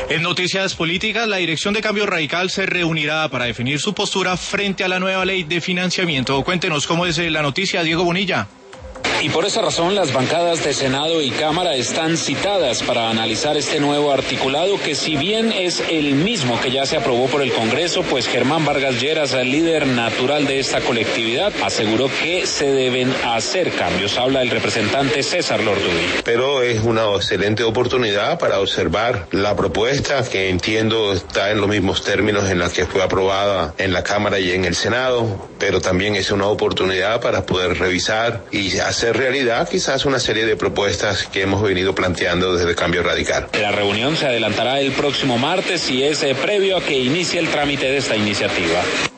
En noticias políticas, la dirección de Cambio Radical se reunirá para definir su postura frente a la nueva ley de financiamiento. Cuéntenos cómo es la noticia, Diego Bonilla. Y por esa razón las bancadas de Senado y Cámara están citadas para analizar este nuevo articulado que, si bien es el mismo que ya se aprobó por el Congreso, pues Germán Vargas Lleras, el líder natural de esta colectividad, aseguró que se deben hacer cambios. Habla el representante César Lorduy. Pero es una excelente oportunidad para observar la propuesta, que entiendo está en los mismos términos en la que fue aprobada en la Cámara y en el Senado, pero también es una oportunidad para poder revisar y hacer realidad quizás una serie de propuestas que hemos venido planteando desde Cambio Radical. La reunión se adelantará el próximo martes y es previo a que inicie el trámite de esta iniciativa.